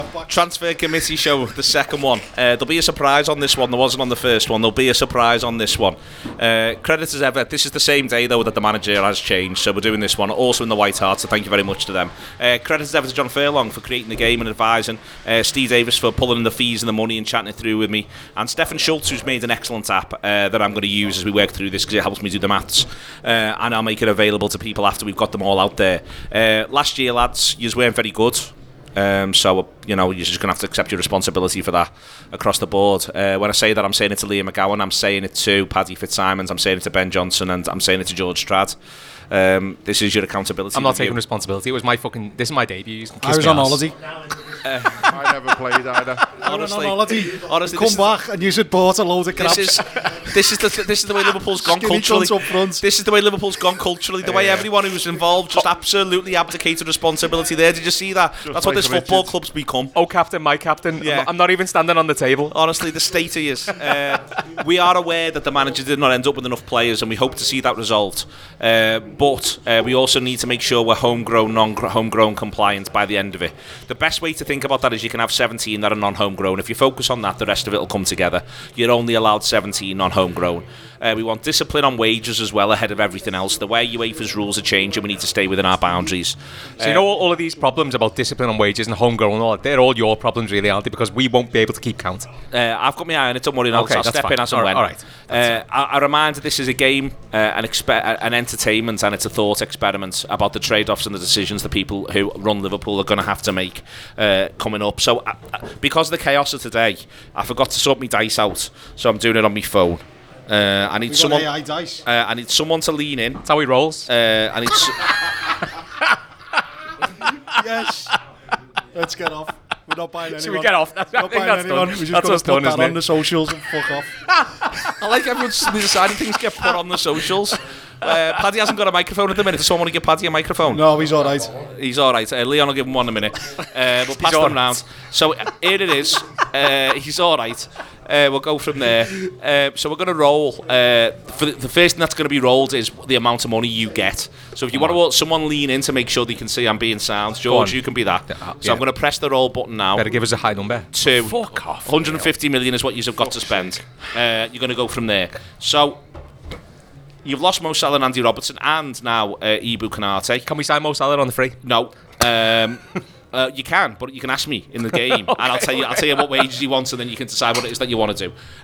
Transfer committee show, the second one. There'll be a surprise on this one. There wasn't on the first one. There'll be a surprise on this one. Credit as ever. This is the same day, though, that the manager has changed, so we're doing this one also in the White Hart, so thank you very much to them. Credit as ever to John Furlong for creating the game and advising, Steve Davis for pulling in the fees and the money and chatting it through with me, and Stefan Schultz, who's made an excellent app that I'm going to use as we work through this because it helps me do the maths, and I'll make it available to people after we've got them all out there. Last year, lads, you weren't very good. So, you're just going to have to accept your responsibility for that across the board. When I say that, I'm saying it to Liam McGowan, I'm saying it to Paddy Fitzsimons, I'm saying it to Ben Johnson, and I'm saying it to George Strad. This is your accountability. I'm not taking responsibility. It was this is my debut. I was on holiday. I never played either. Honestly, come back and you should bought a load of crap. This is the way Liverpool's gone culturally. This is the way Liverpool's gone culturally. The way everyone who was involved just absolutely abdicated responsibility there. Did you see that? That's what this football club's become. Oh, captain, my captain. Yeah. I'm not even standing on the table. Honestly, the state he is. We are aware that the manager did not end up with enough players, and we hope to see that resolved. But we also need to make sure we're homegrown, non-homegrown compliant by the end of it. The best way to think about that is you can have 17 that are non-homegrown. If you focus on that, the rest of it will come together. You're only allowed 17 non-homegrown. We want discipline on wages as well ahead of everything else. The way UEFA's rules are changing, we need to stay within our boundaries. So all of these problems about discipline on wages and homegrown and all that, they're all your problems really, aren't they? Because we won't be able to keep count. I've got my eye on it, don't worry. I'll step in as and when. All right. I remind that this is a game, an entertainment, and it's a thought experiment about the trade-offs and the decisions the people who run Liverpool are going to have to make coming up. So because of the chaos of today, I forgot to sort my dice out, so I'm doing it on my phone. I need someone. AI dice. I need someone to lean in. That's how he rolls. I need. Yes. Let's get off. We're not buying anyone. Should we get off? I think that's anyone. done. We're just That's going us to put done, that isn't on it? the socials and fuck off. I like everyone's deciding things get put on the socials. Paddy hasn't got a microphone at the minute. Does someone want to give Paddy a microphone? No, he's all right. He's all right. Leon will give him one in a minute. We'll pass them round. So here it is. He's all right. We'll go from there. So we're going to roll. For the first thing that's going to be rolled is the amount of money you get. So if you want to someone lean in to make sure they can see I'm being sound, George, you can be that. So I'm going to press the roll button now. Better give us a high number. Fuck off. 150 million is what you've got to spend. You're going to go from there. So you've lost Mo Salah and Andy Robertson, and now Ibu Konate. Can we sign Mo Salah on the free? No. You can, but you can ask me in the game, and I'll tell you what wages he wants, and then you can decide what it is that you want to do.